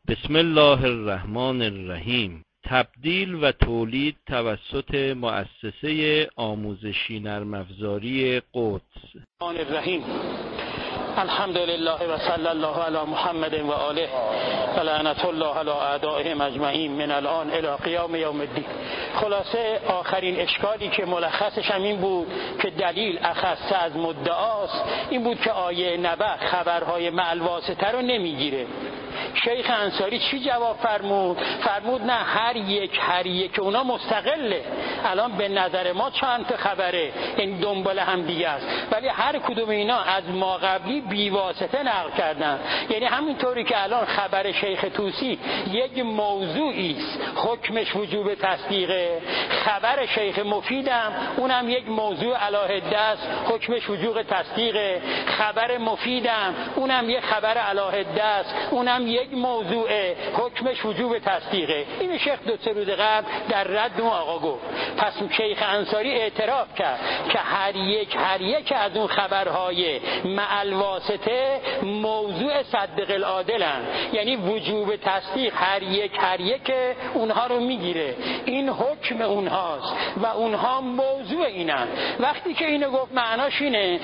بسم الله الرحمن الرحیم. تبدیل و تولید توسط مؤسسه آموزشی نرم افزاری قدس. الرحیم. الحمد لله و صلی الله علی محمد و آله و لعنت الله علی اعدائهم اجمعین من الان الی قیام یوم الدین. خلاصه آخرین اشکالی که ملخصش هم این بود که دلیل اخص از مدعاست، این بود که آیه نبأ خبرهای مع الواسطه رو نمیگیره. شیخ انصاری چی جواب فرمود؟ فرمود نه، هر یک اونا مستقله. الان به نظر ما چند تا خبره این دنبال هم دیگه است، ولی هر کدوم اینا از ما قبلی بی واسطه نقل کردن. یعنی همینطوری که الان خبر شیخ طوسی یک موضوعی است حکمش وجوب تصدیقه، خبر شیخ مفیدم اونم یک موضوع علیه است حکمش وجوب تصدیقه، خبر مفیدم اونم یک خبر علیه است اونم یک موضوع حکمش وجوب تصدیقه. این شیخ 2-3 روز قبل در رد اون آقا گفت. پس شیخ انصاری اعتراف کرد که هر یک از اون خبرهای مع الواسطه موضوع صدق العادلن، یعنی وجوب تصدیق هر یک اونها رو میگیره. این حکم اونهاست و اونها موضوع اینن. وقتی که اینو گفت معناش اینه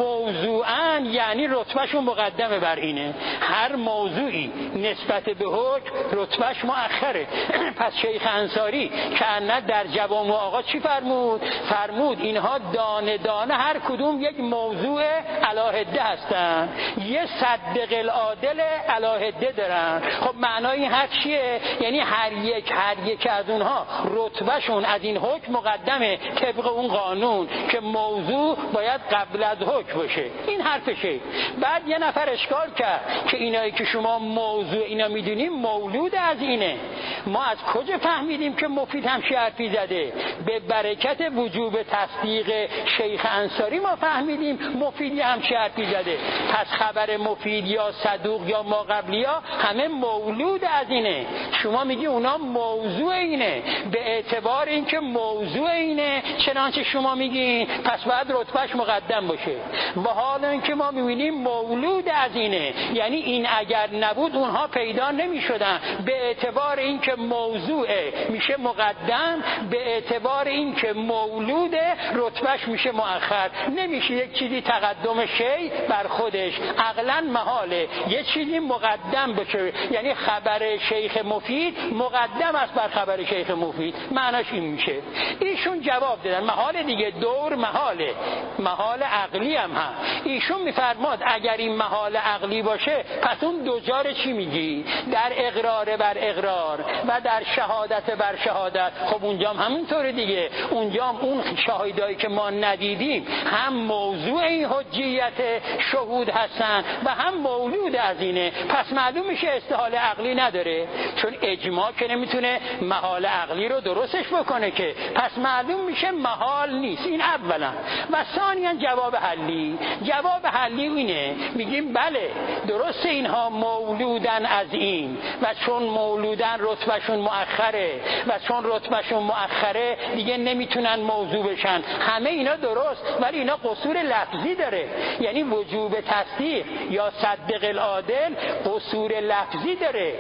موضوعن، یعنی رتبهشون مقدمه بر اینه. هر موضوعی نسبت به حکم رتبهش مؤخره. پس شیخ انصاری که نه در جواب آقا چی فرمود؟ فرمود اینها دانه دانه هر کدوم یک موضوع علیه هستن، یه صدق العادل علیه دارن. خب معنای این حرف چیه؟ یعنی هر یک از اونها رتبهشون از این حکم مقدمه طبق اون قانون که موضوع باید قبل از حکم باشه. این حرفشه. بعد یه نفر اشکال کرد که اینایی که شما موضوع اینا میدونیم مولود از اینه. ما از کجا فهمیدیم که مفید همچی حرفی زده؟ به برکت وجوب تصدیق شیخ انصاری ما فهمیدیم مفید همچی حرفی زده. پس خبر مفید یا صدوق یا ما قبلی ها همه مولود از اینه. شما میگی اونا موضوع اینه، به اعتبار اینکه موضوع اینه چنانچه شما میگین پس باید رتبهش مقدم باشه. و حالا اینکه ما میبینیم مولود از اینه، یعنی این اگر نبود اونها پیدا نمیشدن. به اعتبار اینکه موضوع میشه مقدم، به اعتبار اینکه مولود رتبهش میشه مؤخر. نمیشه یک چیزی تقدم شی بر خودش، عقلا محاله یه چیزی مقدم بشه. یعنی خبر شیخ مفید مقدم است بر خبر شیخ مفید. معناش این میشه. ایشون جواب دادن محال دیگه، دور محاله، محال عقلی هم هست. ایشون میفرماد اگر این محال عقلی باشه پس اون دوجار چی میگی؟ در اقرار بر اقرار و در شهادت بر شهادت. خب اونجا هم همینطوره دیگه. اونجا هم اون شاهدایی که ما ندیدیم هم موضوع این حجیت شهود هستن و هم مولود از اینه. پس معلوم میشه استحاله عقلی نداره، چون اجماع که نمیتونه محال عقلی رو درستش بکنه که. پس معلوم میشه محال نیست. این اولا. و ثانیا جواب حلی. جواب حلی اینه، میگیم بله درست اینها مولودن از این و چون مولودن رتبهشون مؤخره و چون رتبهشون مؤخره دیگه نمیتونن موضوع بشن. همه اینا درست، ولی اینا قصور لفظی داره. یعنی وجوب تصدیق یا صدق العادل قصور لفظی داره،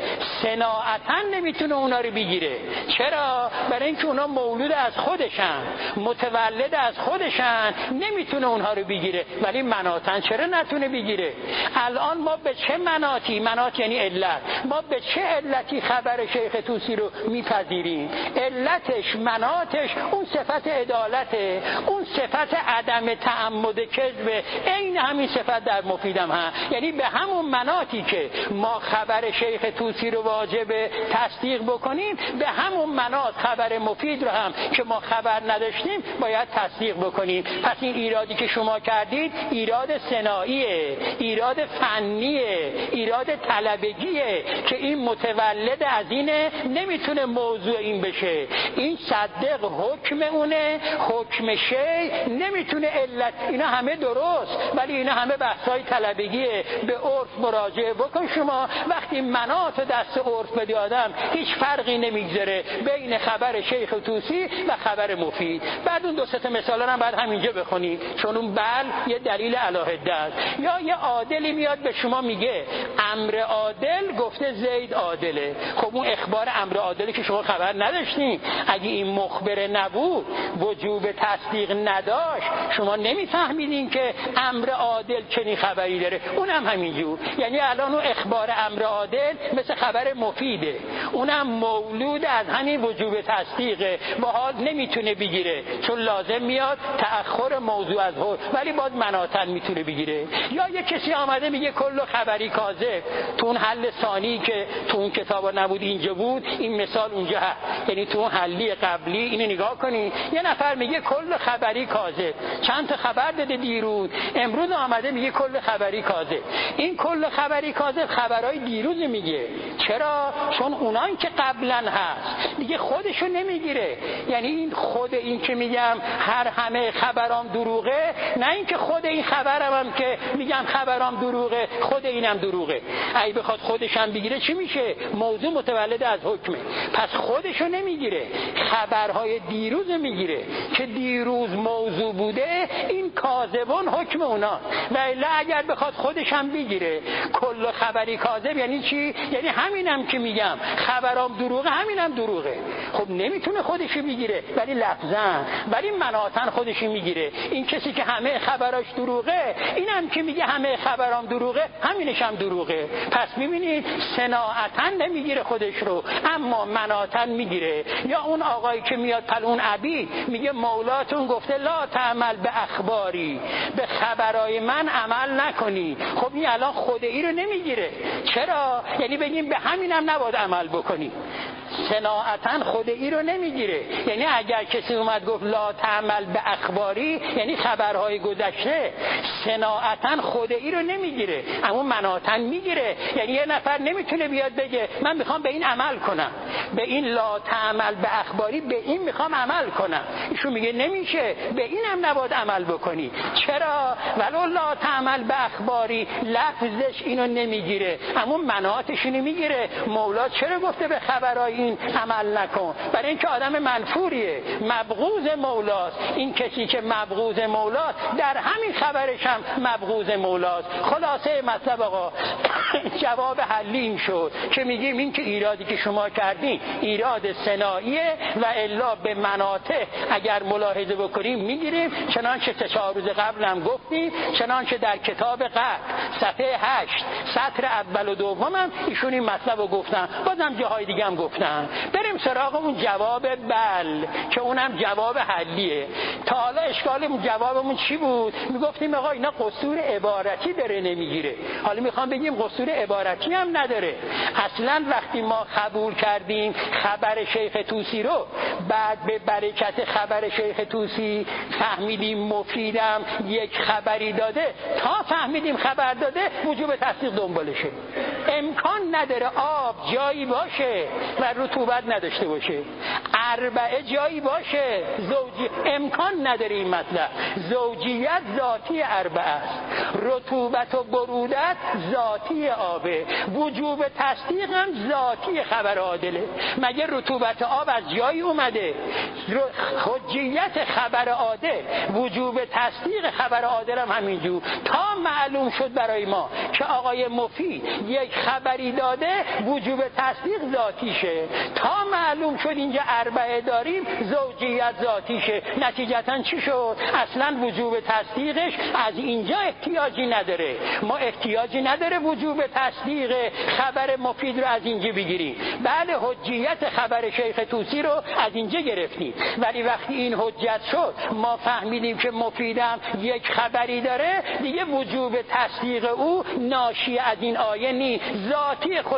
صناعتا نمیتونه اونا رو بگیره. چرا؟ برای اینکه اونا مولود از خودشن، متولد از خودشن، نمیتونه اونها رو بگیره. ولی مناطن چرا نتونه بگیره؟ الان ما به چه مناطی، مناط یعنی علت، ما به چه علتی خبر شیخ طوسی رو میپذیریم؟ علتش، مناطش اون صفت عدالته، اون صفت عدم تعمد کذب، این همین صفت در مفیدم هست. یعنی به همون مناطی که ما خبر شیخ طوسی رو واجب تصدیق بکنیم، به همون مناط خبر مفید رو هم که ما خبر نداشتیم باید تصدیق بکنیم. پس این ایرادی که شما کردید ایراد صناعیه، ایراد فنیه، ایراد طلبگیه که این متولد از اینه نمیتونه موضوع این بشه. این صدق حکم اونه، حکم شی نمیتونه علت. اینا همه درست، ولی اینا همه بحثای طلبگیه. به عرف مراجعه بکن. شما وقتی مناط دست عرف بدی آدم هیچ فرقی نمیگذاره بین خبر شیخ طوسی و خبر مفید. بعد اون دو سه مثالا هم بعد همینجا بخونی، چون اون یه دلیل علاهده است. یا یه عادلی میاد به شما میگه امر عادل گفته زید عادله. خب اون اخبار امر عادلی که شما خبر نداشتین، اگه این مخبر نبود، وجوب تصدیق نداشت، شما نمیفهمیدین که امر عادل چنین خبری داره. اونم همینجور. یعنی الان اون اخبار امر عادل مثل خبر مفیده، اونم مولود از همین وجوب تصدیقه. با حال نمیتونه بگیره چون لازم میاد تأخر موضوع از حکم، ولی باز مناطن میتونه بگیره. یا یه کسی آمده میگه کل خبری کاذب. تو اون حل ثانی که تو اون کتابا نبود اینجا بود، این مثال اونجا هست. یعنی تو اون حلی قبلی اینو نگاه کنی، یه نفر میگه کل خبری کاذب، چند تا خبر داده دیروز، امروز آمده میگه کل خبری کاذب. این کل خبری کاذب خبرای دیروز میگه. چرا؟ چون اونان که قبلا هست دیگه خودشو نمیگیره. یعنی این خود این که میگم همه خبرام دروغه، نه اینکه خود این خبرم هم که میگم خبرام دروغه خود اینم دروغه. اگه بخواد خودش هم بگیره چی میشه؟ موضوع متولد از حکمه. پس خودشو نمیگیره، خبرهای دیروز میگیره که دیروز موضوع بوده. این کاذبون حکم اونا. و الا اگر بخواد خودش هم بگیره کل خبری کاذب یعنی چی؟ یعنی همینم که میگم خبرام دروغه، همینم دروغه. خب نمیتونه خودشو بگیره، ولی لفظاً، ولی مناطن خودشو میگیره. این کسی که همه خبراش دروغه، اینم که میگه همه خبرام دروغه، همینش هم دروغه. پس میبینید صناعتاً نمیگیره خودش رو، اما مناطن میگیره. یا اون آقایی که میاد پلون عبید میگه مولاتون گفته لا تعمل به اخباری، به خبرای من عمل نکنی. خب این الان خود ای رو نمیگیره. چرا؟ یعنی بگیم به همینم نباید عمل بکنی. صناعتاً خود ای رو نمیگیره. یعنی اگر کسی اومد گفت لا تعمل به اخباری یعنی خبرهای گذشته، صناعتاً خود ای رو نمیگیره، اما مناطاً میگیره. یعنی یه نفر نمیتونه بیاد بگه من میخوام به این عمل کنم، به این لا تعمل به اخباری، به این میخوام عمل کنم. ایشون میگه نمیشه، به اینم نباید عمل بکنی. چرا؟ ولو لا تعمل به اخباری لفظش اینو نمیگیره، اما مناطش اینو میگیره. مولا چرا گفته به خبرای این عمل نکن؟ برای اینکه آدم منفوریه، مبغوض مولاست. این کسی که مبغوض مولاست در همین خبرش هم مبغوض مولاست. خلاصه مطلب آقا جواب حلی این شد که میگیم این که ایرادی که شما کردین ایراد صناعیه و الا به مناطق اگر ملاحظه بکنیم میگیریم. چنانچه 3-4 روز قبل هم گفتیم، چنانچه در کتاب قبل صفحه 8 سطر اول و دوم هم ایشون این مطلب رو گفتن، بازم جاهای دیگه هم گفتن. بریم سراغ اون جواب بل که اونم جواب حلیه. تا حالا اشکالمون جوابمون چی بود؟ میگفتیم آقا اینا قصور عبارتی داره نمیگیره. حالا میخوام بگیم قصور عبارتی هم نداره. اصلا وقتی ما قبول کردیم خبر شیخ طوسی رو، بعد به برکت خبر شیخ طوسی فهمیدیم مفیدم یک خبری داده، تا فهمیدیم خبر داده وجوب تصدیق دنبالشه. امکان نداره آب جایی باشه و رطوبت نداشته باشه، اربعه جایی باشه زوجی، امکان نداره این مطلب. زوجیت ذاتی اربعه است، رطوبت و برودت ذاتی آبه، وجوب تصدیق هم ذاتی خبر عادله. مگه رطوبت آب از جایی اومده؟ حجیت خبر عادل، وجوب تصدیق خبر عادل هم همینجور. تا معلوم شد برای ما که آقای مفید یک خبری داده وجوب تصدیق ذاتیشه، تا معلوم شد اینجا اربعه داریم زوجیت ذاتیشه. نتیجتا چی شد؟ اصلا وجوب تصدیقش از اینجا احتیاجی نداره. ما احتیاجی نداره وجوب تصدیق خبر مفید رو از اینجا بگیریم. بله حجیت خبر شیخ طوسی رو از اینجا گرفتیم، ولی وقتی این حجت شد ما فهمیدیم که مفیدم یک خبری داره، دیگه وجوب تصدیق او ناشی از این آیه نیست، ذاتی خودشه.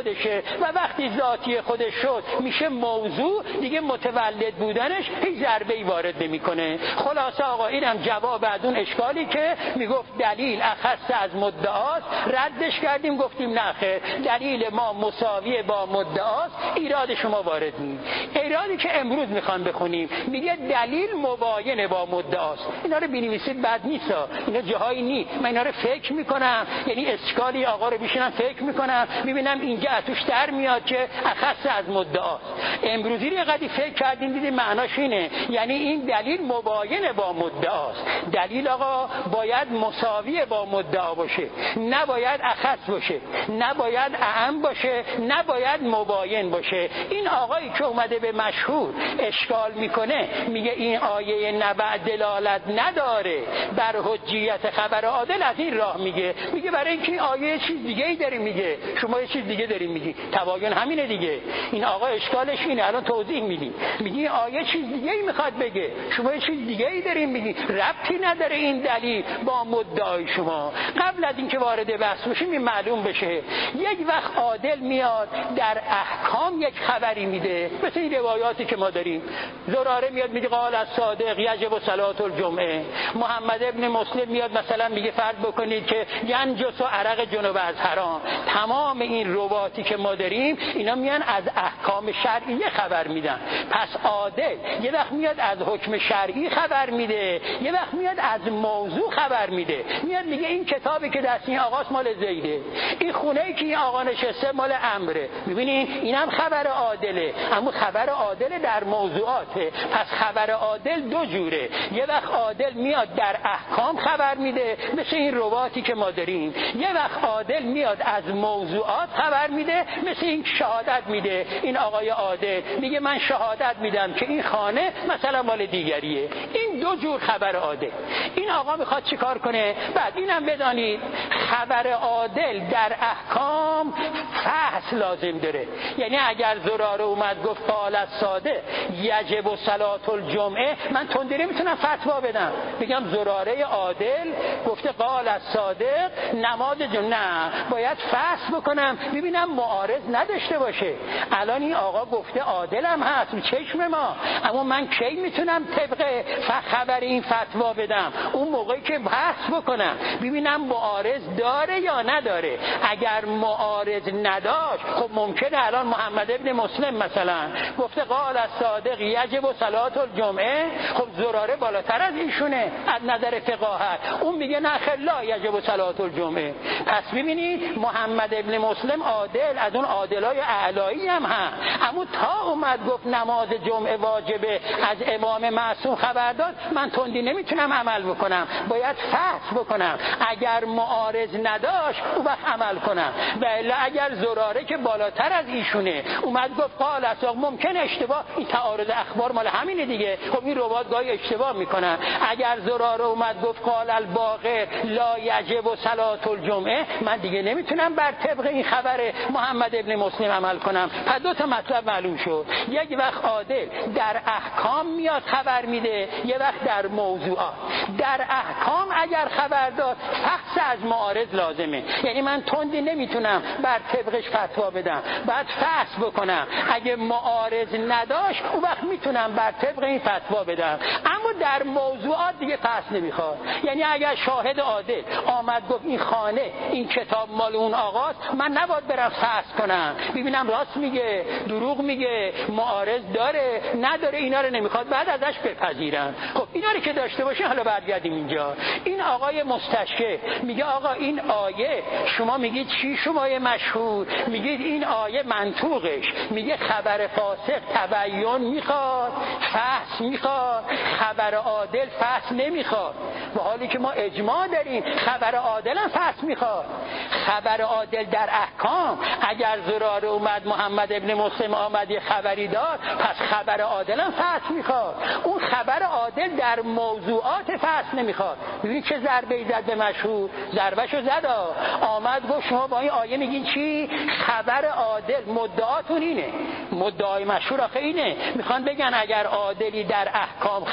و وقتی ذاتی خودش شد میشه موضوع، دیگه متولد بودنش هیچ ضربه‌ای وارد نمیکنه. خلاصه آقا اینم جواب از اون اشکالی که میگفت دلیل اخص از مدعاست، ردش کردیم گفتیم نه خیر، دلیل ما مساوی با مدعاست، ایراد شما وارد نیست. ایرادی که امروز میخوام بخونیم میگه دلیل مباین با مدعاست. اینا رو بنویسید بد نیست، اینا جاهایی نیست، من اینا رو فکر میکنم، یعنی اشکالی آقا رو میشینم فکر میکنم میبینم اینجا اتوش در میاد که اخص از مدعاست. امروزی رو قدی فکر کردیم دیدیم معناش اینه، یعنی این دلیل مباین با مدعاست. دلیل آقا باید مساوی با مدعا باشه، نباید اخص باشه، نباید اعم باشه، نباید مباین باشه. این آقایی که اومده به مشهور اشکال میکنه میگه این آیه نبع دلالت نداره بر حجیت خبر عادل، از این راه میگه برای اینکه این آیه چیز دیگه ای داره میگه، شما یه چیز دیگه دارین میگی، تباین همینه دیگه. این آقا اشکالش اینه، الان توضیح میدیم، میگی آیه چیز دیگه ای میخواد بگه، شما یه چیز دیگه ای دارین میگی، ربطی نداره این دلیل با مدعای شما. قبل از اینکه وارد بحث بشیم این معلوم بشه، یک وقت عادل میاد در احکام یک خبری میده، مثل این روایاتی که ما داریم، زراره میاد میگه قال الصادق یجب صلات الجمعه، محمد ابن مسلم میاد مثلا میگه فرض بکنید که ینجس و عرق جنوب از حرام. تمام این رواتی که ما داریم اینا میان از احکام شرعیه خبر میدن. پس عادل یه وقت میاد از حکم شرعی خبر میده، یه وقت میاد از موضوع خبر میده، میاد میگه این کتابی که دست این آقاست مال زیده، این خونه‌ای که این آقا نشسته مال عمره. میبینین اینم خبر عادله، اما خبر عادل در موضوعاته. پس خبر عادل دو جوره، یه وقت عادل میاد در احکام خبر میده مثل این رواتی که ما داریم، یه وقت عادل میاد از موضوعات خبر میده مثل این شهادت میده. این آقای عادل میگه من شهادت میدم که این خانه مثلا مال دیگریه. این دو جور خبر عادل. این آقا میخواد چیکار کنه؟ بعد اینم بدانید خبر عادل در احکام فحص لازم داره. یعنی اگر زراره اومد گفت قال الصادق یجب صلات الجمعه، من تندری میتونم فتوا بدم بگم زراره عادل گفته قال الصادق نماز نه، باید فحص بکنم ببینم معارض نداشته باشه. الان این آقا گفته عادلم هست چشم ما، اما من کی میتونم طبق خبر این فتوا بدم؟ اون موقعی که بحث بکنم ببینم معارض داره یا نداره. اگر معارض نداشت خب ممکنه الان محمد ابن مسلم مثلا گفته قال الصادق یجب صلات الجمعه، خب زراره بالاتر از ایشونه از نظر فقاهت، اون میگه نه خلا یجب صلات الجمعه. پس ببینید محمد ابن مسلم عادل از اون عادلای اعلایی هم هست، اما تا اومد گفت نماز جمعه واجبه از امام معصوم خبر داد، من تندی نمیتونم عمل بکنم، باید فحص بکنم. اگر معارض نداشت اون وقت عمل کنم، ولی اگر زراره که بالاتر از ایشونه اومد گفت قال الصادق، ممکن اشتباه، این تعارض اخبار مال همینه دیگه، خب این روات گاهی اشتباه میکنن. اگر زراره اومد گفت قال الباقر لا یجب صلات الجمعه، من دیگه نمیتونم بر طبق این خبر محمد ابن مسلم عمل کنم. پس دو تا مطلب معلوم شد، یک وقت عادل در احکام میاد خبر میده، یک وقت در موضوعات. در احکام اگر خبر داد فحص از معارض لازمه، یعنی من تندی نمیتونم بر طبقش فتوا بدم، بعد فحص بکنم. اگه معارض نداشت اون وقت میتونم بر طبق این فتوا بدم. اما در موضوعات دیگه فحص نمیخواد. یعنی اگر شاهد عادل آمد گفت این خانه این کتاب مال اون آقاست، من نباید برم فحص کنم ببینم راست میگه دروغ میگه معارض داره نداره، اینا رو نمیخواد، بعد ازش بپذیرم. خب اینا رو که داشته باشه، حالا برگردیم اینجا. این آقای مستشکل میگه آقا این آیه شما میگید چی؟ شما مشهور میگید این آیه منطوقش میگه خبر فاسق تبیین میخواد، فحص میخواد، خبر عادل فحص نمیخواد، و حالی که ما اجماع داریم خبر عادل هم فحص میخواد. خبر عادل در احکام اگر زراره اومد محمد ابن مسلم آمد یه خبری داد، پس خبر عادل هم فحص میخواد. اون خبر عادل در موضوعات فحص نمیخواد. ببین چه ضربه‌ای زد به مشهور، ضربه‌شو زد. آمد گفت شما با این آیه میگین چی؟ خبر عادل. مدعاتون اینه، مدعای مشهور آخه اینه، میخوان بگن اگر عادلی در احکام خبر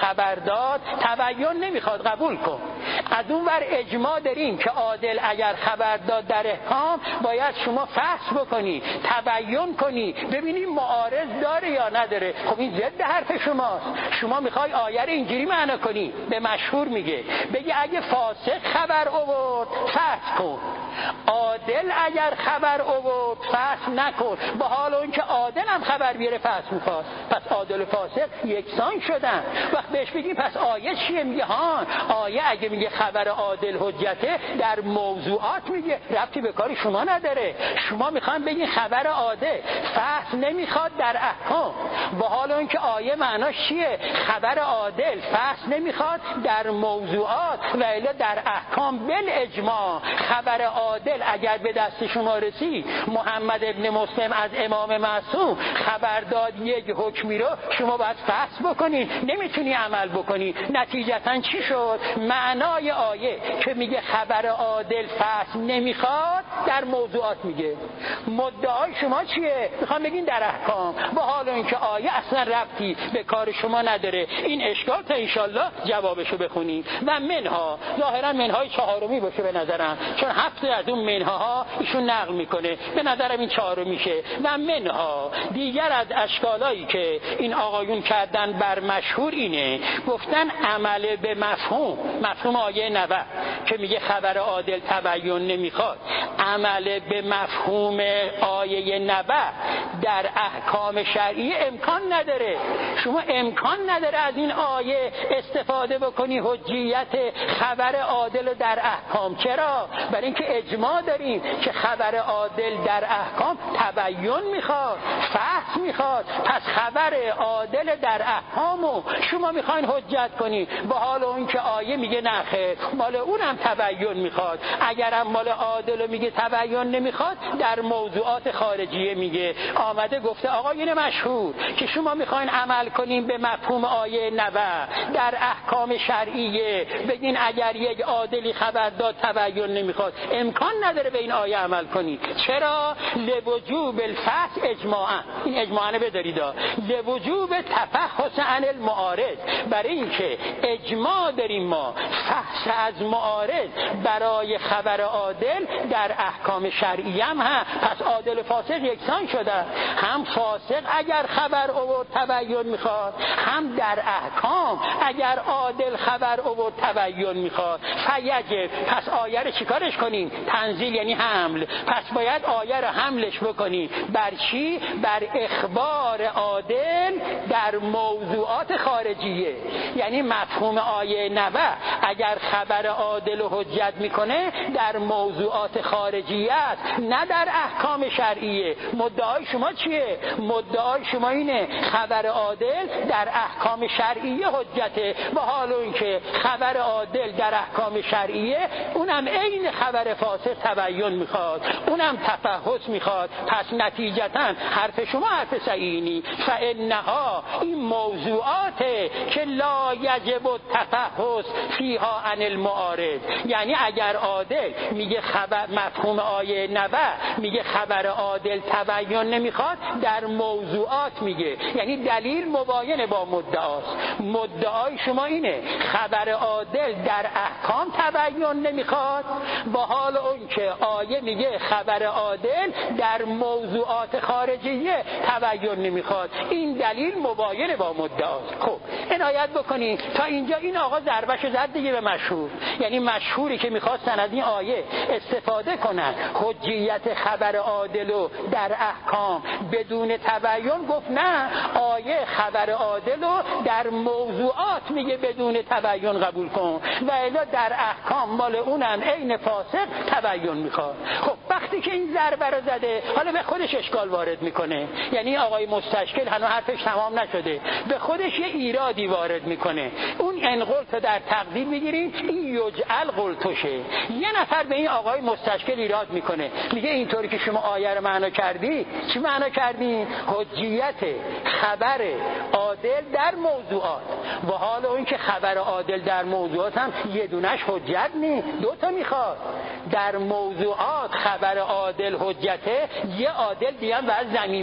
داد تبین نمیخواد، قبول کن. از اون ور اجماع داریم که عادل اگر خبر داد در احکام باید شما فحص بکنی، تبین کنی، ببینی معارض داره یا نداره. خب این ضد حرف شماست. شما میخوای آیه رو اینجوری معنا کنی، به مشهور میگه بگی اگه فاسق خبر آورد فحص کن، عادل اگر خبر آورد فحص نکن. با حال اون که عادل هم خبر بیاره فحص میخواد. پس عادل و فاسق یکسان شدن. وقت بهش بگیم پس آیه چیه؟ میگه ها آیه اگه میگه خبر عادل حجته در موضوعات میگه، ربطی به کاری شما نداره. شما میخواین بگین خبر عادل فحص نمیخواد در احکام، با حال اون که آیه معناش چیه؟ خبر عادل فحص نمیخواد در موضوعات و الا در احکام بالاجماع. خبر عادل اگر به دست شما رسید، محمد ابن مسلم از امام معصوم خبر داد یک حکمی رو، شما باید فحص بکنین، نمیتونی عمل بکنی. نتیجتا چی شد؟ معنای آیه که میگه خبر عادل فحص نمیخواد در موضوعات میگه. مدعای شما چیه؟ میخوام بگین در احکام، با حال اینکه آیه اصلا ربطی به کار شما نداره. این اشکال تا انشالله جوابشو بخونیم. و منها، ظاهرا منهای چهارمی باشه به نظرم، چون 7 از اون منها ایشون نقل میکنه، به نظرم این چهارمی میشه. و منها دیگر از اشکالایی که این آقایون کردن بر مشهور اینه، گفتن عمل به مفهوم آیه 90 که میگه خبر عادل تبین نمیخواد، عمل به مفهوم آیه 90 در احکام شرعی امکان نداره. شما امکان نداره از این آیه استفاده بکنی حجیت خبر عادل در احکام. چرا؟ برای اینکه اجماع داریم که خبر عادل در احکام تبین میخواد، فحص میخواد. پس خبر عادل در احکامو شما میخواین حجت کنی، با حال اون که آیه میگه نه خیر، مال اونم تبین میخواد. اگرم مال عادل میگه تبین نمیخواد، در موضوعات خارجیه میگه. آمده گفته آقایون مشهور که شما میخواین عمل کنین به مفهوم آیه 90 در احکام شرعیه، بگین اگر یک عادلی خبر داد تبین نمیخواد، امکان نداره به این آیه عمل کنی. چرا؟ لوجوب الفحص اجماعا، این اجماعا بذارید، لوجوب تفحص عن المعارض، برای اینکه اجماع داریم ما فحص از معارض برای خبر عادل در احکام شرعی هم پس عادل و فاسق یکسان شده. هم فاسق اگر خبر آورد تبین میخواد، هم در احکام اگر عادل خبر آورد تبین میخواد. فیجب، پس آیه رو چیکارش کنیم؟ تنزیل یعنی حمل. پس باید آیه رو حملش بکنیم بر چی؟ بر اخبار عادل در موضوعات خارجیه. یعنی مفهوم آیه 90 اگر خبر عادل و حجت میکنه در موضوعات خارجیه است، نه در احکام شرعیه. مدعای شما چیه؟ مدعای شما اینه خبر عادل در احکام شرعیه حجته، با حال اون که خبر عادل در احکام شرعیه اونم عین خبر فاسد تبین میخواد، اونم تفحص میخواد. پس نتیجتا حرف شما حرف صحیحی. فانها، این موضوعات که لا یجب التفحص فیها عن المعارض، یعنی اگر عادل میگه خبر مفهوم آیه 90 میگه خبر عادل تبین نمیخواد، در موضوعات میگه، یعنی دلیل مباین با مدعاست. مدعای شما اینه خبر عادل در احکام تبین نمیخواد، با حال اون که آیه میگه خبر عادل در موضوعات خارجیه تبین نمیخواد. این دلیل مباین با مدعاست. خب عنایت بکنید تا اینجا این آقا ضربش زد دیگه به مشهور، یعنی مشهوری که میخواستن از این آیه استفاده کنن حجیت خبر عادل و در احکام بدون تبین، گفت نه، آیه خبر عادل و در موضوعات میگه بدون تبین قبول کن، و الا در احکام مال اونم عین فاسق تبین میخواد. خب وقتی که این ضربه رو زده، حالا به خودش اشکال وارد میکنه. یعنی آقای مستشکل هنوز حرفش تمام نشده، به خودش یه ایرادی وارد میکنه. اون انقلت در تقدیر میگیریم، این یجعل قلتشه. یه نفر به این آقای مستشکل ایراد میکنه، میگه اینطوری که شما آیه رو معنا کردی، چی معنا کردی؟ حجیت خبر عادل در موضوعات، و حال اون که خبر عادل در موضوعات هم یه دونش حجت نی، دوتا میخواد. در موضوعات خبر عادل حجته، یه عادل دیگه هم باید ضمیمه بشه.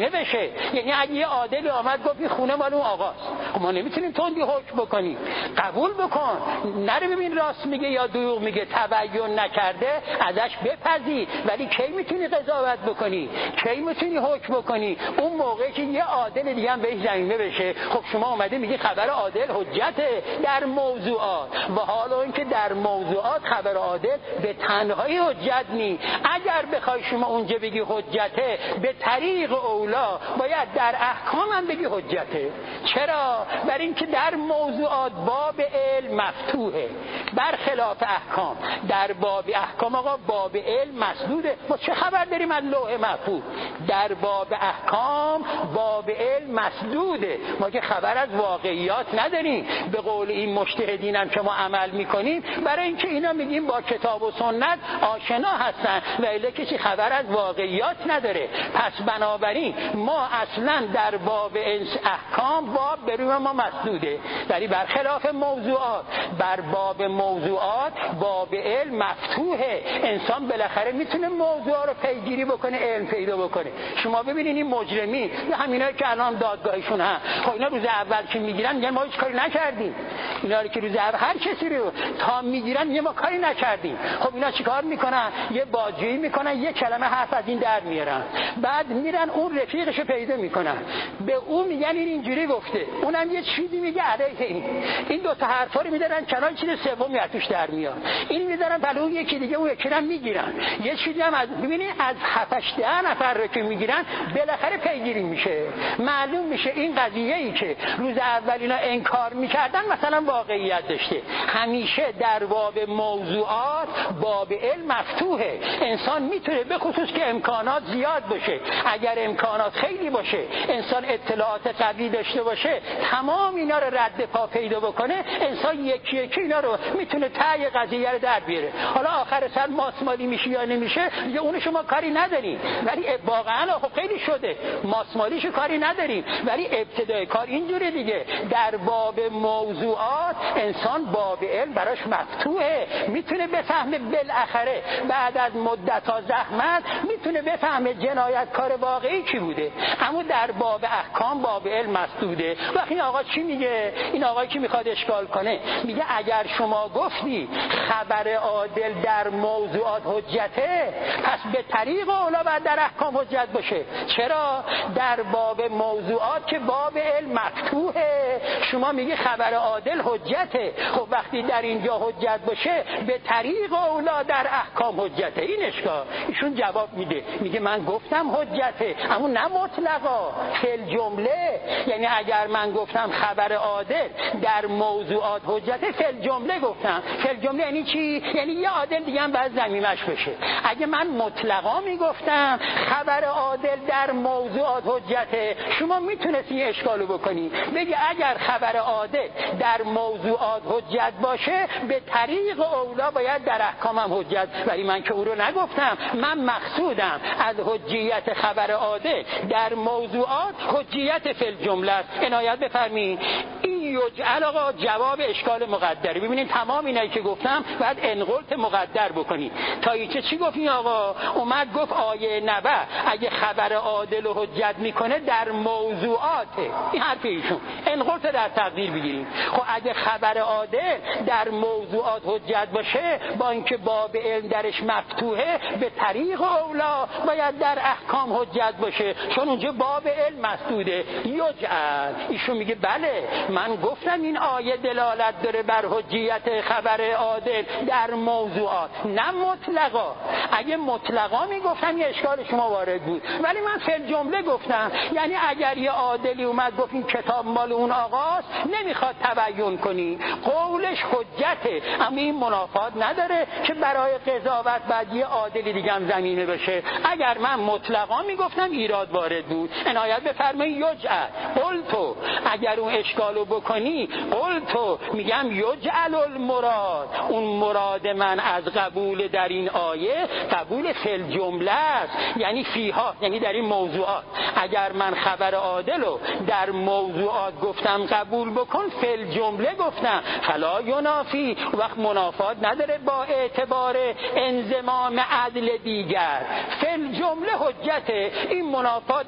حجته. یعنی اگه یه عادلی آمد گفت این خونه مال اون آقاست، ما نمیتونیم تندی حکم بکنیم. قبول بکن، نره ببین راست میگه یا دروغ میگه، تبین نکرده ازش بپذیر. ولی کی میتونی قضاوت بکنی؟ کی میتونی حکم بکنی؟ اون موقعی که یه عادل دیگه هم بهش ضمیمه بشه. خب شما اومده میگی خبر عادل حجته در موضوعات، و حالا اینکه در موضوعات خبر عادل به تنهایی حجت نی. اگر بخوای شما اونجا بگی حجته، به طریق اولا باید در احکام هم بگی حجته. چرا؟ برای اینکه در موضوعات باب علم مفتوحه، برخلاف احکام. در باب احکام آقا باب علم مسدوده. ما چه خبر داریم از لوح محفوظ؟ در باب احکام باب علم مسدوده، ما که خبر از واقعیات نداریم. به قول این مجتهدین هم که ما عمل میکنیم، برای اینکه اینا میگیم با کتاب و سنت آشنا هستن و الا کسی خبر از واقعیات نداره. پس بنابراین ما اصلا در باب احکام باب بروی ما مسدوده. ولی برخلاف موضوعات، بر باب موضوعات باب علم مفتوحه. انسان بالاخره میتونه موضوع رو پیگیری بکنه، علم پیدا بکنه. شما ببینید این مجرمین یا همینایی که الان دادگاهشون هم، خب اینا روز اول که میگیرن میگن ما هیچ کاری نکردیم. اینا رو که روز اول هر کسی رو تا میگیرن میگن ما کاری نکردیم. خب اینا چیکار میکنن؟ یه بازجویی میکنن، یه کلمه حرف از این در میارن، بعد میرن اون رفیقشو پیدا میکنن، به اون میگن این اینجوری گفته، اونم یه چیزی میگه علیه این دو تا حرفا رو میذارن کنار، چیز سومی از توش در میاد. این میذارن بالا اون یکی دیگه، اون یکی رو میگیرن. یه چیزی هم از ببینید از 7-8 نفر رو که میگیرن بالاخره پیگیری میشه، معلوم میشه این قضیه‌ای که روز اول اینا انکار میکردن مثلا واقعیت داشته. همیشه در باب موضوعات باب علم مفتوحه. انسان میتونه به خصوص که امکانات زیاد باشه، اگر امکانات خیلی باشه، انسان اطلاعات قوی داشته باشه، تمام اینا رو رد پا پیدا بکنه، انسان یکی یکی اینا رو میتونه ته قضیه رو در بیاره. حالا آخر سر ماسمالی میشه یا نمیشه دیگه اون شما کاری نداریم، ولی واقعا خب خیلی شده ماسمالیشو کاری نداریم. ولی ابتدای کار اینجوره دیگه، در باب موضوعات انسان باب علم براش مفتوحه، میتونه بفهمه بالاخره بعد از مدت‌ها زحمت میتونه بفهمه جنایتکار واقعی کی بوده. اما در باب احکام باب علم مسدوده. وقتی این آقا چی میگه؟ این آقایی که میخواد اشکال کنه میگه اگر شما گفتی خبر عادل در موضوعات حجته، پس به طریق اولا باید در احکام حجت باشه. چرا؟ در باب موضوعات که باب علم مفتوحه، شما میگی خبر عادل حجته. خب وقتی در اینجا حجت باشه به طریق اولا در احکام حجته. این اشکال ایشون جواب میده، میگه من گفتم حجته، اما نه مطلقا، فل جمله. یعنی اگر من گفتم خبر عادل در موضوعات حجته، فل جمله گفتم. فل جمله یعنی چی؟ یعنی یه عادل دیگه هم باید ضمیمش بشه. اگه من مطلقا میگفتم خبر عادل در موضوعات حجته، شما میتونستی اشکالو بکنی، بگی اگر خبر عادل در موضوعات حجت باشه به طریق اولا باید در احکام هم حجت. ولی من که او رو نگفتم، من مقصودم از حجیت خبر عادل در موضوعات حجیت فی الجمله است. عنایت بفرمایید. این یجعل آقا جواب اشکال مقدره. ببینید تمام اینایی که گفتم بعد انقلت مقدر بکنید. تا اینکه چی گفت این آقا؟ اومد گفت آیه نبا اگه خبر عادل و حجت میکنه در موضوعاته. این حرف ایشون. انقلت در تقدیر بگیریم. خب اگه خبر عادل در موضوعات حجت باشه، با اینکه باب علم درش مفتوحه، به طریق اولا باید در احکام حجت باشه، چون اونجا باب علم مسدوده. یجعل ایشون میگه بله من گفتم این آیه دلالت داره بر حجیت خبر عادل در موضوعات، نه مطلقا. اگه مطلقا میگفتم یه اشکال شما وارد بود، ولی من فی جمله گفتم. یعنی اگر یه عادلی اومد گفت این کتاب مال اون آقاست، نمیخواد تبیین کنی، قولش حجته، اما این منافات نداره که برای قضاوت بعد یه عادلی دیگه هم زمینه بشه. اگر من مطلقا میگفتم ایراد وارد بود. عنایت بفرمایید. یجعل قلتو، اگر اون اشکالو بکنی، قلتو میگم یجعل المراد، اون مراد من از قبول در این آیه قبول فی جمله است، یعنی فیها، یعنی در این موضوعات. اگر من خبر عادلو در موضوعات گفتم قبول بکن، فی جمله گفتم، فلا ینافی، وقت منافات نداره با اعتبار انضمام عدل دیگر. فی جمله حجته، این منافات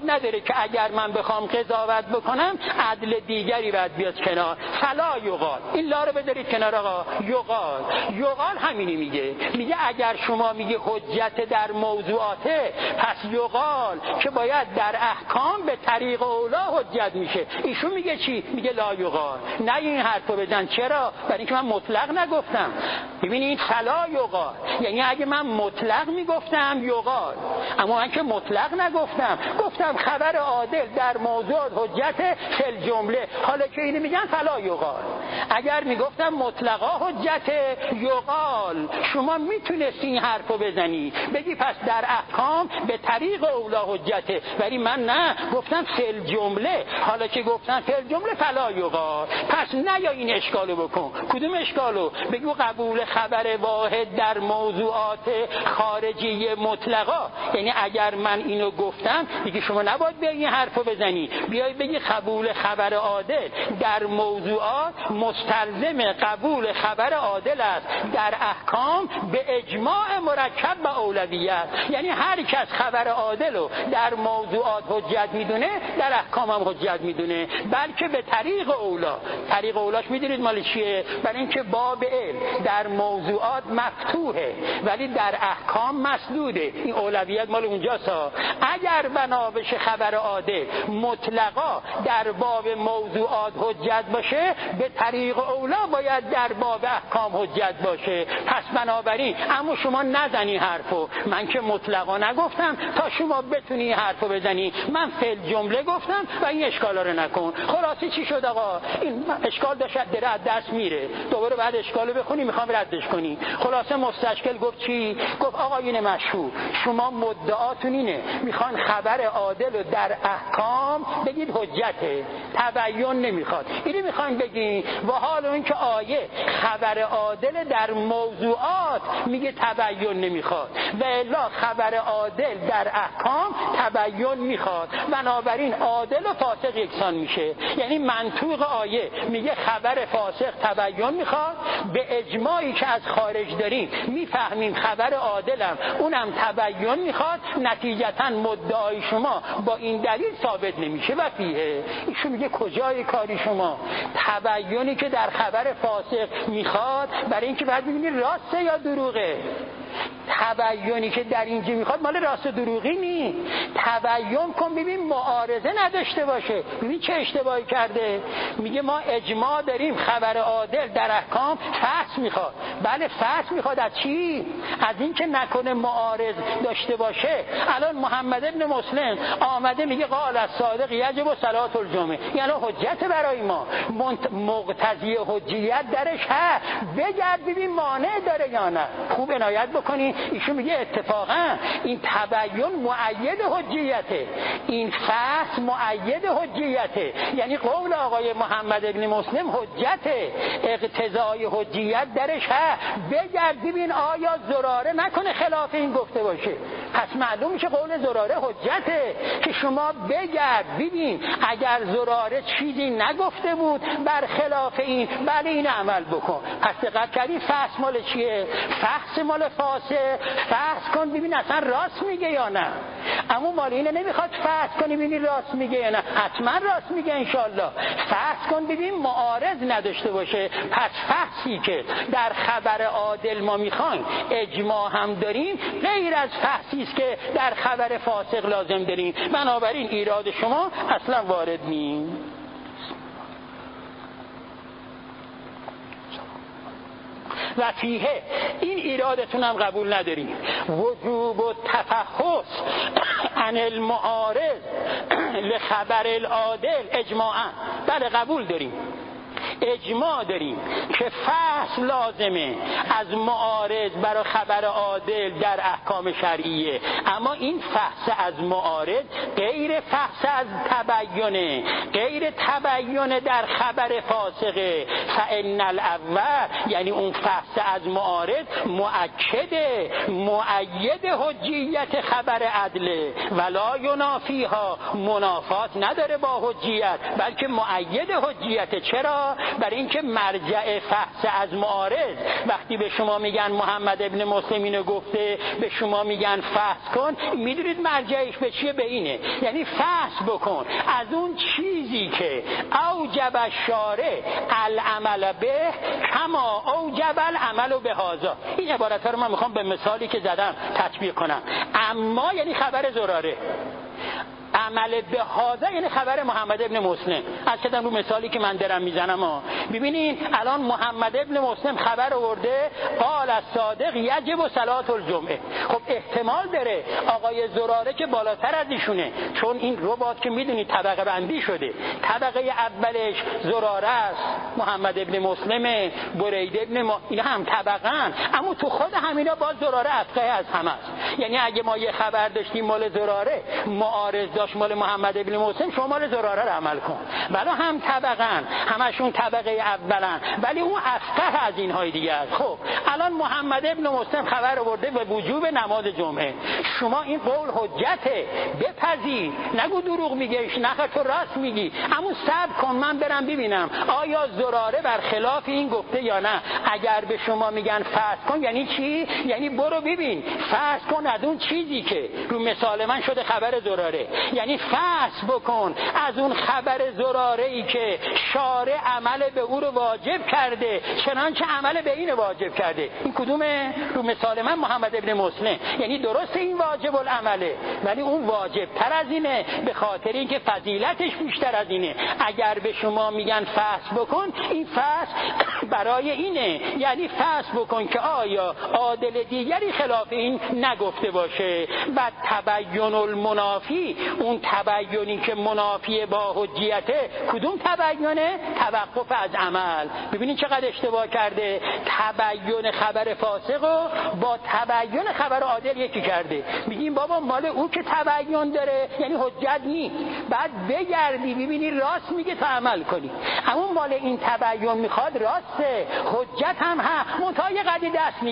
نداره که اگر من بخوام قضاوت بکنم عدل دیگری باید بیاد کنار. فلا یقال، این لا رو بذارید کنار آقا. یقال همینی میگه اگر شما میگه حجت در موضوعاته، پس یقال که باید در احکام به طریق اولا حجت میشه. ایشون میگه چی؟ میگه لا یقال. نه این حرفو بزن. چرا؟ برای اینکه من مطلق نگفتم. ببینید فلا یقال یعنی اگه من مطلق میگفتم یقال، اما من که مطلق نگفتم، گفتم خبر عادل در موضوعات حجت فل جمله. حالا که اینو میگن فلا یقال. اگر میگفتم مطلقا حجت یقال، شما میتونستی این حرفو بزنی بگی پس در احکام به طریق اولا حجته، ولی من نه، گفتم فل جمله. حالا که گفتم فل جمله فلا یقال، پس نه یا این اشکالو بکن. کدوم اشکالو؟ بگو قبول خبر واحد در موضوعات خارجی مطلقا. یعنی اگر من اینو گفتم دیگه شما نباید بیای این حرفو بزنی، بیای بگی قبول خبر عادل در موضوعات مستلزم قبول خبر عادل است در احکام به اجماع مرکب و اولویت. یعنی هر کس خبر عادل رو در موضوعات حجت میدونه در احکام هم حجت میدونه، بلکه به طریق اولا. طریق اولاش میدونید مال چیه؟ برای اینکه باب علم در موضوعات مفتوحه ولی در احکام مسدوده. این اولویت مال اونجاست. اگر بنا بشه خبر عادل مطلقا در باب موضوعات حجت باشه، به طریق اولا باید در باب احکام حجت باشه. پس بنابراین اما شما نزنی حرفو. من که مطلقا نگفتم تا شما بتونی حرفو بزنی. من فعل جمله گفتم و این اشکالا رو نکن. خلاصه چی شد آقا؟ این اشکال داره از دست میره، دوباره بعد اشکالو بخونی میخوام ردش کنی. خلاصه مستشکل گفت چی؟ گفت آقایون مشهور، شما مدعاتون اینه میخوان خبر عادل رو در احکام بگید حجته، تبیین نمیخواد. اینو میخوان بگین و حال اون که آیه خبر عادل در موضوعات میگه تبیین نمیخواد و الا خبر عادل در احکام تبیین میخواد. بنابراین عادل و فاسق یکسان میشه. یعنی منطوق آیه میگه خبر فاسق تبیین میخواد، به اجماعی که از خارج داریم میفهمیم خبر عادلم اونم تبیین میخواد. نتیجتا مدعای شما با این دلیل ثابت نمیشه و فیه. ایشون میگه کجای کاری شما؟ تبیینی که در خبر فاسق میخواد برای اینکه بعد ببینید راسته یا دروغه. تبیینی که در اینجا میخواد مال راست و دروغی نی. تبیین کن ببین معارضه نداشته باشه. ببین چه اشتباهی کرده. میگه ما اجماع داریم خبر عادل در احکام فحص میخواد. بله فحص میخواد از چی؟ از این که نکنه معارض داشته باشه. الان محمد ابن مسلم آمده میگه قال الصادق یجب صلاة الجمعه، یعنی حجت برای ما. مقتضی حجیت درش هست، بگرد ببین مانع داره یا نه. خوب عنایت بکنی. ایشون میگه اتفاقا این تبیین مؤید حجیته، این فحص مؤید حجیته. یعنی قول آقای محمد ابن مسلم حجته، اقتضای حجیت درش هست. بگرد ببین آیا زراره نکنه خلاف این گفته باشه. پس معلوم میشه قول زراره حجته که شما بگرد ببین اگر زراره چیزی نگفته بود برخلاف این، بله این عمل بکن. پس دقت کردی فحص مال چیه؟ فحص مال فاسه. فحص کن ببین اصلا راست میگه یا نه. اما مال اینه نمیخواد فحص کنی ببین راست میگه یا نه. حتما راست میگه انشالله. فحص کن ببین معارض نداشته باشه. پس فحصی که در خبر عادل ما میخوایم اجماع هم داریم غیر از فحصی است که در خبر فاسق لازم داریم. بنابراین ایراد شما اصلا وارد نیست. و فیه این ایرادتون هم قبول نداریم. وجوب و تفحص عن المعارض لخبر العادل اجماعا. بله قبول داریم، اجماع داریم که فحص لازمه از معارض برای خبر عادل در احکام شرعیه. اما این فحص از معارض غیر فحص از تبیینه، غیر تبیین در خبر فاسقه. فان الاول یعنی اون فحص از معارض مؤکده، مؤید حجیت خبر عدله ولا ینافیها، منافات نداره با حجیت بلکه مؤید حجیت. چرا؟ برای اینکه مرجع فحص از معارض وقتی به شما میگن محمد ابن مسلم اینو گفته، به شما میگن فحص کن، میدونید مرجعش به چیه؟ به اینه، یعنی فحص بکن از اون چیزی که اوجب الشارع العمل به کما اوجب العمل به هذا. این عبارت ها رو من میخوام به مثالی که زدم تطبیق کنم. اما یعنی خبر زراره، عمل به هذا یعنی خبر محمد ابن مسلم. از کدام رو مثالی که من دارم میزنم ببینین الان محمد ابن مسلم خبر آورده قال الصادق یجب صلاة الجمعه. خب احتمال داره آقای زراره که بالاتر از ایشونه، چون این رباط که میدونید طبقه بندی شده، طبقه اولش زراره است، محمد ابن مسلم، برید ابن اینا هم طبقه‌ان، اما تو خود همینا باز زراره افقه از همه است. یعنی اگه ما یه خبر داشتیم مال زراره معارض داشت مال محمد ابن مسلم، شما مال زراره رو عمل کن. بلا هم طبقه‌ان، همشون طبقه اولن، ولی اون افقه از اینهای دیگه است. خب الان محمد ابن مسلم خبر آورده به وجوب نماز جمعه، شما این قول حجته، بپذیر، نگو دروغ میگیش، نخ تو راست میگی، اما صبر کن من برم ببینم آیا زراره برخلاف این گفته یا نه. اگر به شما میگن فحص کن یعنی چی؟ یعنی برو ببین، فحص کن از اون چیزی که رو مثال من شده خبر زراره، یعنی فحص بکن از اون خبر زراره‌ای که شارع عمل به او رو واجب کرده چنانچه عمل به این واجب کرده. این کدومه؟ رو مثال من محمد ابن مسلم. یعنی درست این واجب العمله، ولی اون واجب تر از اینه به خاطر اینکه فضیلتش بیشتر از اینه. اگر به شما میگن فحص بکن، این فحص برای اینه، یعنی فحص بکن که آیا عادل دیگری خلاف این نگفته باشه. و تبین المنافی، اون تبیینی که منافی با حجیته، کدوم تبیینه؟ توقف از عمل. ببینید چقدر اشتباه کرده، تبیین خبر فاسق رو با تبیین خبر عادل یکی کرده. میگیم بابا مال اون که تبیین داره یعنی حجت نیست، بعد بگردی ببینی راست میگه تا عمل کنی. اما مال این تبیین میخواد راسته، حجت هم منتها یه قدری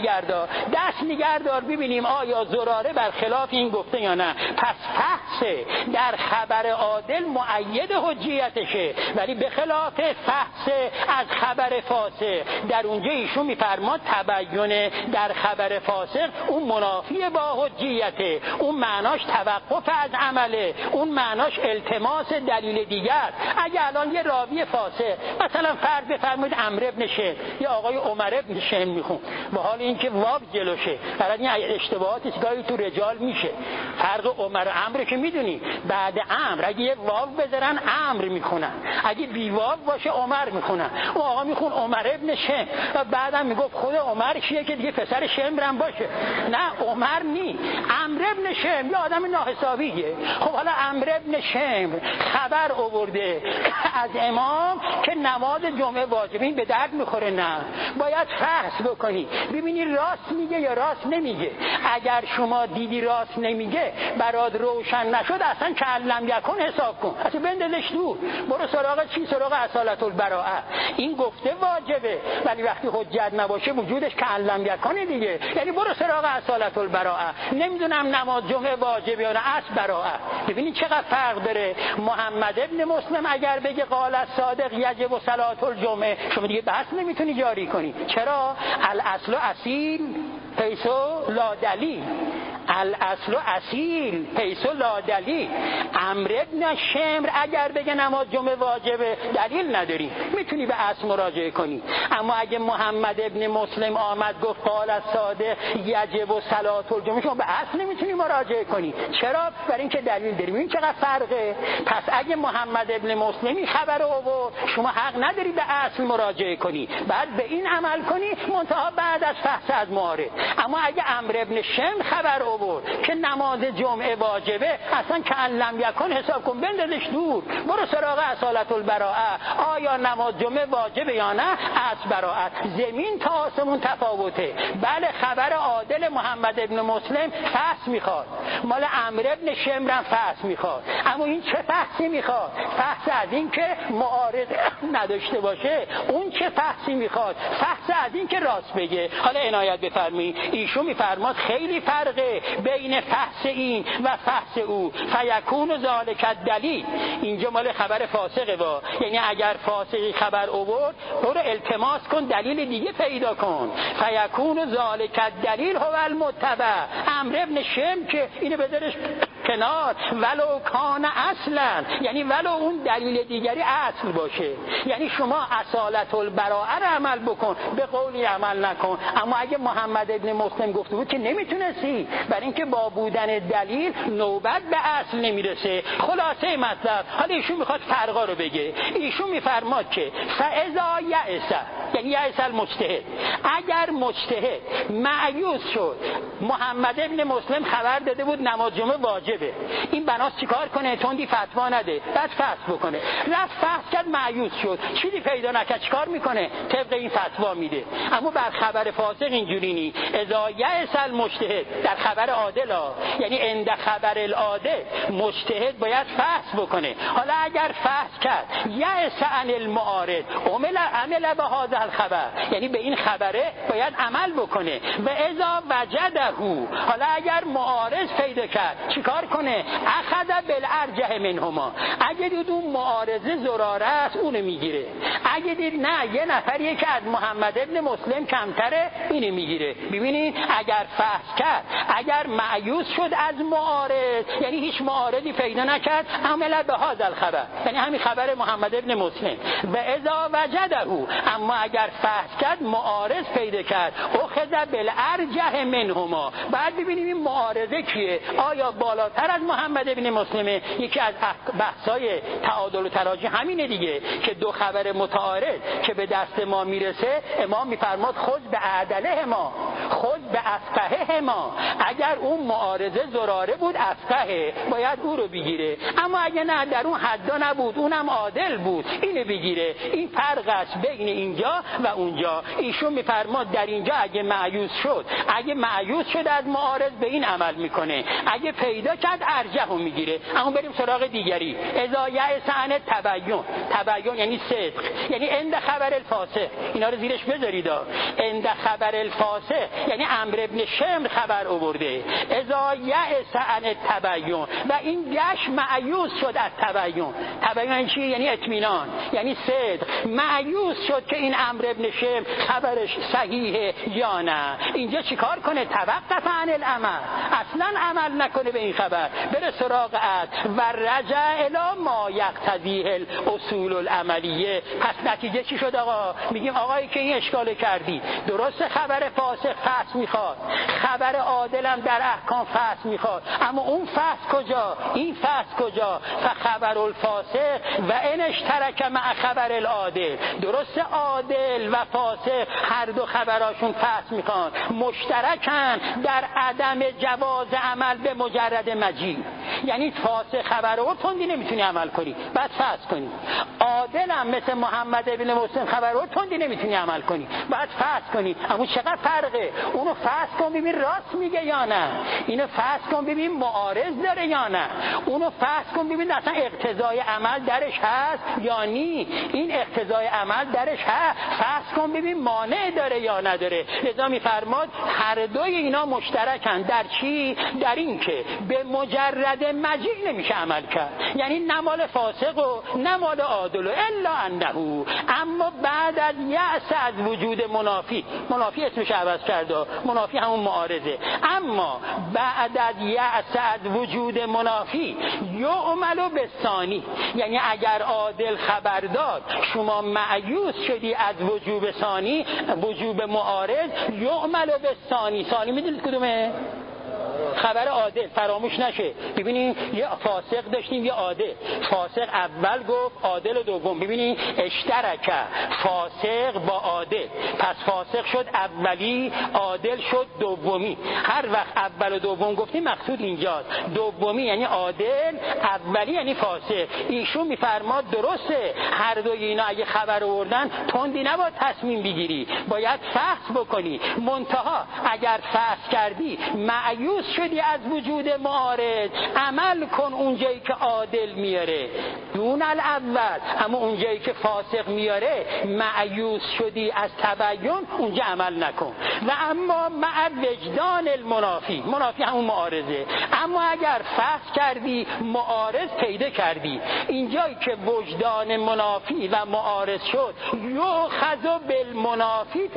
دست نگهدار ببینیم آیا زراره برخلاف این گفته یا نه. پس فحص در خبر عادل مؤید حجیتشه، ولی به خلاف فحص از خبر فاسق در اونجا ایشون میفرماد تبیین در خبر فاسق اون منافی با حجیته، اون معناش توقف از عمله، اون معناش التماس دلیل دیگر. اگه الان یه راوی فاسق مثلا فرض بفرمایید عمرو بن شهم یا آقای عمر بن شهم میخون، با حال اینکه واو جلوشه، برای این اشتباهاتی گاهی تو رجال میشه. فرق عمر و عمرو که میدونی، بعد عمرو اگه یه واو بذارن عمرو میخونن، اگه بی واو باشه عمر میخونن. اون آقا میخون عمر ابن شهم و بعدم میگفت خود عمر کیه که دیگه پسر شهم هم باشه. نه عمر نی، عمرو ابن شهم یه آدم ناحسابیه. خب حالا عمرو ابن شهم خبر آورده از امام که نماز جمعه واجبه، این به درد میخوره؟ نه، باید فحص بکنی ببینی راست میگه یا راست نمیگه. اگر شما دیدی راست نمیگه، برات روشن نشد، اصلا کلم یکن حساب کن، اصلا بندازش دور، برو سراغ چی؟ سراغ اصالت البراءه. این گفته واجبه، ولی وقتی حجت نباشه وجودش کلم یکن دیگه، یعنی برو سراغ اصالت البراءه. نمیدونم نماز جمعه واجبه یا نه، اصل براءه. ببینید چقدر فرق داره. محمد ابن مسلم اگر بگه قال الصادق یجب صلاة الجمعه، شما دیگه بحث نمیتونی جاری کنی. چرا؟ الاصل اصیل پیسو لا دلیل، الاصل اصیل پیسو لا دلیل. عمرو بن شمر اگر بگه نماز جمعه واجبه، دلیل نداری، میتونی به اصل مراجعه کنی. اما اگه محمد ابن مسلم آمد گفت قال الصادق یجب صلاة الجمعه، شما به اصل نمیتونی مراجعه کنی. چرا؟ برای اینکه دلیل داریم. این چقدر فرقه. پس اگه محمد ابن مسلمی خبر آورد، شما حق نداری به اصل مراجعه کنی، بعد به این عمل کنی منتها بعد از فحص از معارض. اما اگه عمرو بن شمر خبر آورد که نماز جمعه واجبه، اصلا کلم یکن حساب کن، بندازش دور، برو سراغ اصالت البراءه. آیا نماز جمعه واجبه یا نه؟ از براءت زمین تا آسمون تفاوته. بله خبر عادل محمد ابن مسلم فحص میخواد، مال عمرو بن شمر هم فحص میخواد. اما این چه فحصی میخواد؟ فحص از این که معارض نداشته باشه. اون چه فحصی میخواد؟ فحص از این که راست بگه. حالا عنایت بفرمایید، ایشون میفرماد خیلی فرقه بین فحص این و فحص او فیکون ذالک الدلیل. اینجا مال خبر فاسقه با، یعنی اگر فاسقی خبر آورد برو التماس کن دلیل دیگه پیدا کن. فیکون ذالک الدلیل هو المتبع. عمرو ابن شم که اینو بذارش کنار، ولو کان اصلا، یعنی ولو اون دلیل دیگری اصل باشه. یعنی شما اصالت البراءه رو عمل بکن، به قولی عمل نکن. اما اگه محمد ابن مسلم گفته بود که نمیتونستی، برای اینکه با بودن دلیل نوبت به اصل نمیرسه. خلاصه مطلب، حالا ایشون میخواد فرقا رو بگه. ایشون میفرماد که فاذا یأس، یعنی یأس المجتهد، اگر مجتهد مایوس شد، محمد ابن مسلم خبر داده بود نماز جمعه واجبه، این بناس چیکار کنه؟ تندی فتوا نده، بعد فحص بکنه. رفت فحص کرد مایوس شد، چیزی پیدا نکرد، چیکار میکنه؟ طبق این فتوا میده. اما بر خبر فاسق اینجوری نی. اذا یأس المجتهد، در خبر عادل یعنی عند خبر العادل مجتهد باید فحص بکنه. حالا اگر فحص کرد یأس عن المعارض عمل به هذا الخبر، یعنی به این خبره باید عمل بکنه. و اذا وجده، حالا اگر معارض پیدا کرد چیکار کنه؟ اخذ بالارجح منهما، اگه دید اون معارضه زراره است اونو میگیره، اگه دید نه یه نفریه که از محمد ابن مسلم کمتره اینو میگیره. ببینید اگر فحص کرد، اگر مایوس شد از معارض، یعنی هیچ معارضی پیدا نکرد، عمل به هذا الخبر، یعنی همین خبر محمد ابن مسلم. و اذا وجده، اما اگر فحص کرد معارض پیدا کرد، اخذ بالارجح منهما، بعد ببینیم این معارضه کیه، آیا بالاتر از محمد ابن مسلمه؟ یکی از بحثای تعادل و تراجح همینه دیگه، که دو خبر متعارض که به دست ما میرسه، امام میفرماد خود به عدله ما، خود به افقه ما. اگر اون معارضه زراره بود افقه، باید او رو بگیره. اما اگه نه در اون حدا نبود، اونم عادل بود، اینو بگیره. این فرق است بین اینجا و اونجا. ایشون میفرماد در اینجا اگه مایوس شد از معارض به این عمل میکنه، اگه پیدا کرد ارجح رو میگیره. اما بریم سراغ دیگری. اذا یأس عن تبین یعنی صدق، یعنی عند خبر الفاسق، اینا رو زیرش بذارید. عند خبر الفاسق یعنی عمرو ابن شمر خبر آورده. اذا یأس عن تبین، و این گشت مایوس شد از تبین یعنی چی؟ یعنی اطمینان، یعنی صدق. مایوس شد که این عمرو ابن شمر خبرش صحیحه یا نه. اینجا چیکار کنه؟ توقف عن العمل، اصلا عمل نکنه به این خبر، بره سراغ و رجع الی ما یقتضیه الاصول العملیه. پس نتیجه چی شد آقا؟ میگیم آقایی که این اشکال کردی، درسته خبر فاسق فحص میخواد، خبر عادل هم در احکام فحص میخواد، اما اون فحص کجا؟ این فحص کجا؟ فخبر الفاسق و ان اشترک مع خبر العادل. درسته عادل و فاسق هر دو خبراشون فحص میخوان، مشترکن در عدم جواز عمل به مجرد مجیء. یعنی فاسق خبر رو تندی نمیتونی عمل کنی، بعد فحص کنی. عادل هم مثل محمد ابن مسلم خبر رو تندی نمیتونی عمل کنی، بعد فحص کنی. اما چقدر فرقه؟ اونو فحص کن ببین راست میگه یا نه، اینو فحص کن ببین معارض داره یا نه، اونو فحص کن ببین اصلا اقتضای عمل درش هست یا نی، این اقتضای عمل درش هست، فحص کن ببین مانع داره یا نداره. لذا میفرماد هر دوی اینا مشترکن در چی؟ در این که به مجرد مجیء نمیشه عمل کرد، یعنی نه مال فاسق و نه مال عادل، الا انه، اما بعد از یأس از وجود منافی اسمش عوض کرده، منافی همون معارضه، اما بعد از یأس از وجود منافی یعمل بالثانی، یعنی اگر عادل خبر داد شما مایوس شدی از وجوب ثانی، وجوب معارض، یعمل بالثانی. ثانی میدونید کدومه؟ خبر عادل، فراموش نشه. ببینید یه فاسق داشتیم یه عادل، فاسق اول گفت عادل دوم. ببینید اشترک فاسق با عادل، پس فاسق شد اولی، عادل شد دومی. هر وقت اول و دوم گفتیم مقصود اینجاست، دومی یعنی عادل، اولی یعنی فاسق. ایشون میفرماد درسته هر دوی اینا اگه خبر آوردن تندی نباید تصمیم بگیری، باید فحص بکنی. منتها اگر فحص کردی مایوس شدی شدی از وجود معارض، عمل کن اونجایی که عادل میاره، دون الاول. اما اونجایی که فاسق میاره مایوس شدی از تبین، اونجا عمل نکن. و اما مع وجدان المنافی، منافی همون معارضه. اما اگر فحص کردی معارض پیدا کردی، اینجایی که وجدان منافی و معارض شد، یؤخذ بالمنافی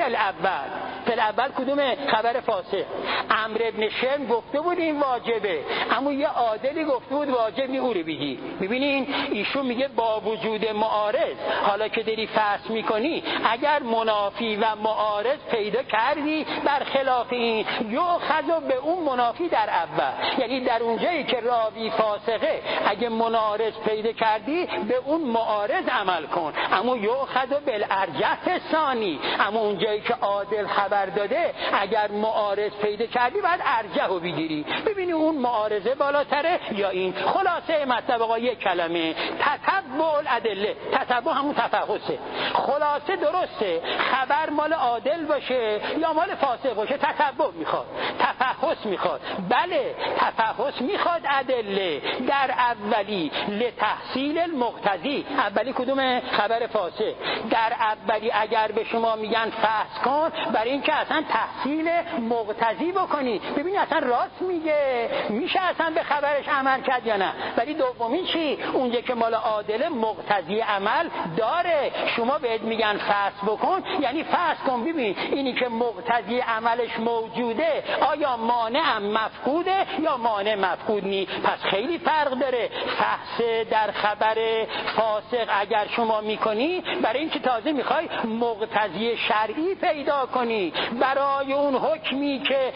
الاول کدومه؟ خبر فاسق. عمرو ابن شم گفته بود این واجبه، اما یه عادلی گفته بود واجب نی، او رو بگی. ببینین ایشون میگه با وجود معارض، حالا که داری فحص میکنی اگر منافی و معارض پیدا کردی برخلاف این، یؤخذ به اون منافی در اول، یعنی در اونجایی که راوی فاسقه اگه منارض پیدا کردی به اون معارض عمل کن. اما یؤخذ بالارجح ثانی، اما اونجایی که عادل خبر داده اگر معارض پیدا کردی بعد ارجح رو بگیری، ببینی اون معارضه بالاتره یا این. خلاصه مطلب آقا یک کلمه، تتبع الادله. تتبع همون تفحصه. خلاصه درسته خبر مال عادل باشه یا مال فاسق باشه، تتبع میخواد، تفحص میخواد. بله تفحص میخواد ادله. در اولی لتحصیل المقتضی، اولی کدومه؟ خبر فاسق. در اولی اگر به شما میگن فحص کن، برای اینکه اصلا تحصیل مقتضی بکنی، ببینی اصلا راست میگه، میشه اصلا به خبرش عمل کرد یا نه. ولی دومی چی؟ اونجا که مال عادل مقتضی عمل داره، شما بهت میگن فحص بکن، یعنی فحص کن ببین اینی که مقتضی عملش موجوده آیا مانع مفقوده یا مانع مفقود نی. پس خیلی فرق داره. فحص در خبر فاسق اگر شما میکنی برای اینکه تازه میخوای مقتضی شرعی پیدا کنی برای اون حکمی که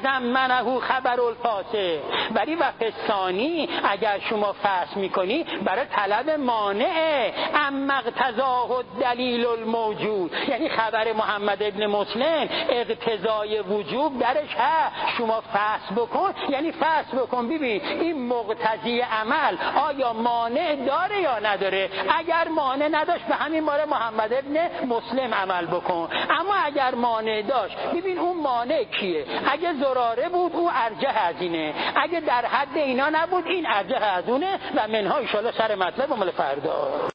تضمنه خبر الفاسق. ولی و ثانی اگر شما فحص میکنی برای طلب مانع اما اقتضاه الدلیل الموجود، یعنی خبر محمد ابن مسلم اقتضای وجوب درش هست، شما فحص بکن، یعنی فحص بکن ببین این مقتضی عمل آیا مانع داره یا نداره. اگر مانع نداشت به همین باره محمد ابن مسلم عمل بکن، اما اگر مانع داشت ببین اون مانع کیه. اگه زراره بود او ارجح از اینه، اگه در حد اینا نبود این ارجح از اونه. و منها ان شاءالله سر مطلب مال فردا.